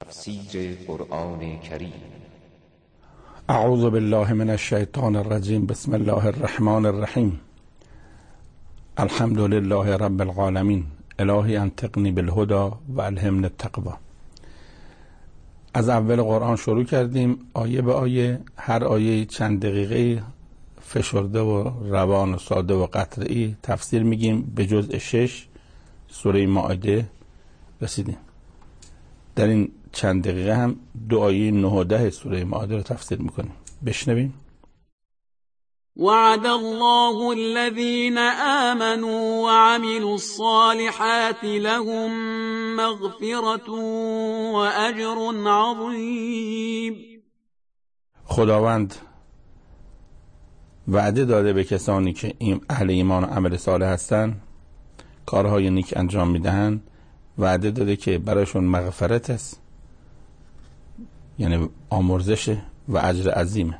تفسیر قرآن کریم. اعوذ بالله من الشیطان الرجیم. بسم الله الرحمن الرحیم. الحمد لله رب العالمین. الهی انطقنی بالهدى و الهمنی التقوی. از اول قرآن شروع کردیم، آیه به آیه، هر آیه چند دقیقه فشرده و روان و ساده و قطعی تفسیر میگیم. به جزء 6 سوره مائده رسیدیم. در این چند دقیقه هم دو آیه 9 و 10 سوره مائده رو تفسیر میکنیم. بشنویم. وعد الله الذين آمنوا وعملوا الصالحات لهم مغفرة وأجر عظيم. خداوند وعده داده به کسانی که اهل ایمان و عمل صالح هستند، کارهای نیک انجام میدهند، وعده داده که برایشون مغفرت است، یعنی آمرزش و اجر عظیمه.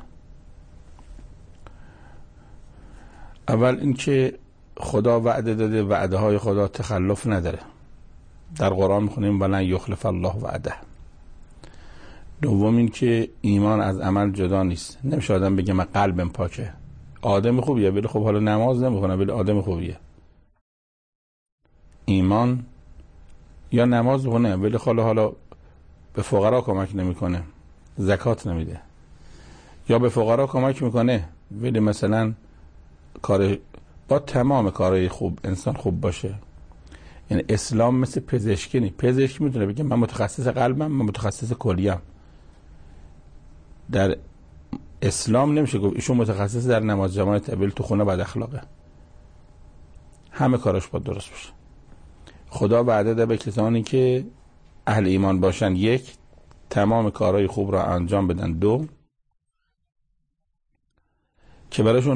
اول اینکه خدا وعده داده، وعده های خدا تخلف نداره. در قرآن میخونیم ولن یخلف الله وعده. دوم اینکه ایمان از عمل جدا نیست. نمیشه آدم بگه من قلبم پاکه، آدم خوبیه ولی خب حالا نماز نمیخونه ولی آدم خوبیه. ایمان یا نماز میخونه ولی حالا به فقرا کمک نمیکنه، زکات نمیده، یا به فقرا کمک میکنه ولی مثلا کار با تمام کارهای خوب انسان خوب باشه. یعنی اسلام مثل پزشکی نیست. پزشک میتونه بگه من متخصص قلبم، من متخصص کلیم. در اسلام نمیشه گفت ایشون متخصص در نماز جماعت ولی تو خونه بد اخلاقه. همه کاراش باید درست باشه. خدا وعده ده به کسانی که اهل ایمان باشن، یک، تمام کارهای خوب را انجام بدن، دو، که براشون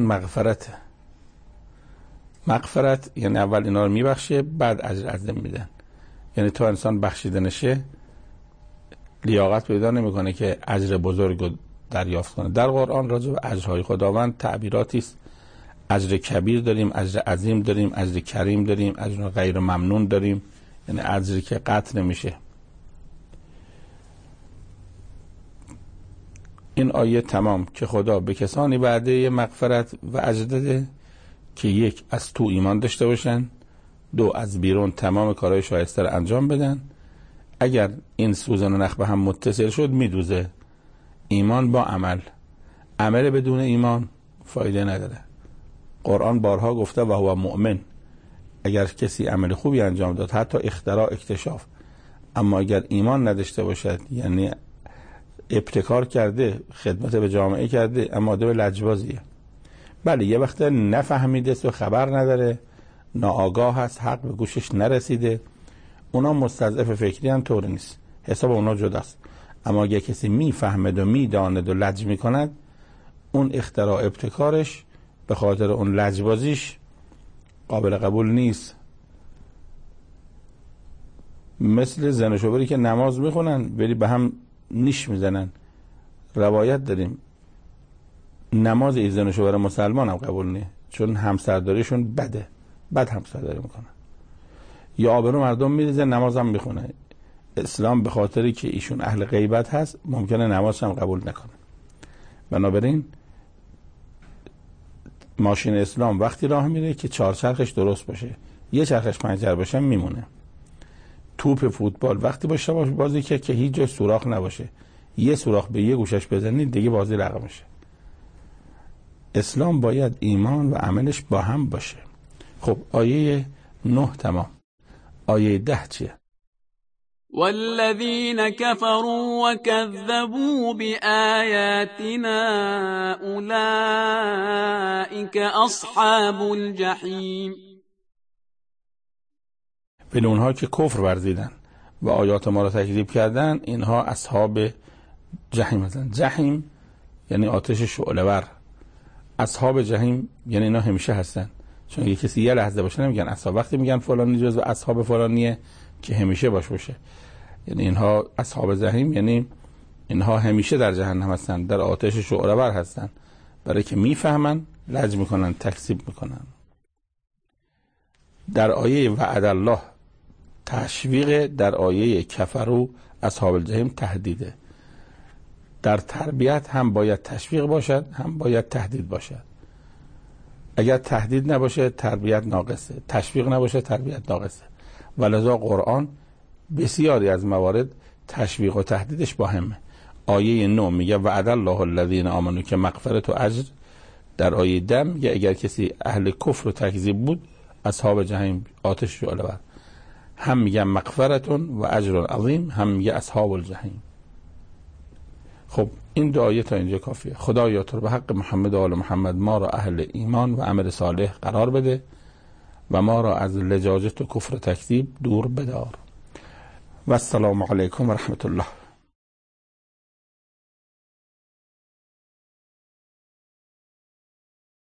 مغفرت یعنی اول اینا رو میبخشه بعد اجر عظیم میدن. یعنی تا انسان بخشیده نشه لیاقت پیدا نمیکنه که اجر بزرگ رو دریافت کنه. در قرآن راجع به اجرهای خداوند تعبیراتی است. اجر کبیر داریم، اجر عظیم داریم، اجر کریم داریم، اجر غیر ممنون داریم، یعنی اجری که قطع نمیشه. این آیه تمام که خدا به کسانی وعده مغفرت و اجر داده که یک، از تو ایمان داشته باشن، دو، از بیرون تمام کارهای شایسته رو انجام بدن. اگر این سوزن و نخ به هم متصل شد میدوزه. ایمان با عمل بدون ایمان فایده نداره. قرآن بارها گفته و هو مؤمن. اگر کسی عمل خوبی انجام داد، حتی اختراع، اکتشاف، اما اگر ایمان نداشته باشد، یعنی ابتکار کرده، خدمت به جامعه کرده اما آدم لجبازیه. بله یه وقت نفهمیده و خبر نداره، ناآگاه هست، حق به گوشش نرسیده، اونا مستضعف فکری هم طور نیست، حساب اونا جداست. اما اگه کسی میفهمد و میداند و لج میکند، اون اختراع، ابتکارش به خاطر اون لجبازیش قابل قبول نیست. مثل زن و شوهری که نماز میخونن ولی به هم نیش میزنن. روایت داریم نماز ای زن و شوهر مسلمان هم قبول نیست، چون همسرداریشون بد همسرداری میکنن. یا آبرو مردم میریزه، نماز هم میخونه. اسلام به خاطری که ایشون اهل غیبت هست ممکنه نماز هم قبول نکنه. بنابراین ماشین اسلام وقتی راه میره که 4 چرخش درست باشه، یه چرخش پنچر باشه میمونه. توپ فوتبال وقتی باشه بازی که هیچ جای سوراخ نباشه، یه سوراخ به یه گوشش بزنید دیگه بازی رقم میشه. اسلام باید ایمان و عملش با هم باشه. خب آیه 9 تمام. آیه 10 چیه؟ والذين كفروا وكذبوا بآياتنا أولئك أصحاب الجحيم. به اونها که کفر ورزیدن و آیات ما را تکذیب کردن، اینها اصحاب جحیم هستند. جحیم یعنی آتش شعله‌ور. اصحاب جحیم یعنی اینا همیشه هستن. چون اگه کسی یه لحظه باشه نمیگن اصحاب، وقتی میگن فلانی جزو اصحاب فلانیه که همیشه باشه. یعنی اینها اصحاب جحیم یعنی اینها همیشه در جهنم هستن، در آتش شعله‌ور هستن، برای که میفهمن، لج میکنن، تکذیب میکنن. در آیه وعد الله تشویق، در آیه کفرو اصحاب الجحیم تهدیده. در تربیت هم باید تشویق باشد، هم باید تهدید باشد. اگر تهدید نباشه تربیت ناقصه، تشویق نباشه تربیت ناقصه. ولذا قرآن بسیاری از موارد تشویق و تهدیدش با همه. آیه 9 میگه وعد الله الذین آمنوا که مغفرت و اجر. در آیه 10 میگه اگر کسی اهل کفر و تکذیب بود اصحاب جهنم آتش جوله بر. هم میگه مغفرتون و اجر عظیم، هم میگه اصحاب الجحیم. خب این دو آیه تا اینجا کافیه. خدایا تو به حق محمد و آل محمد ما را اهل ایمان و عمل صالح قرار بده و ما را از لجاجت و کفر و تکذیب دور بدار. و السلام علیکم و رحمت الله.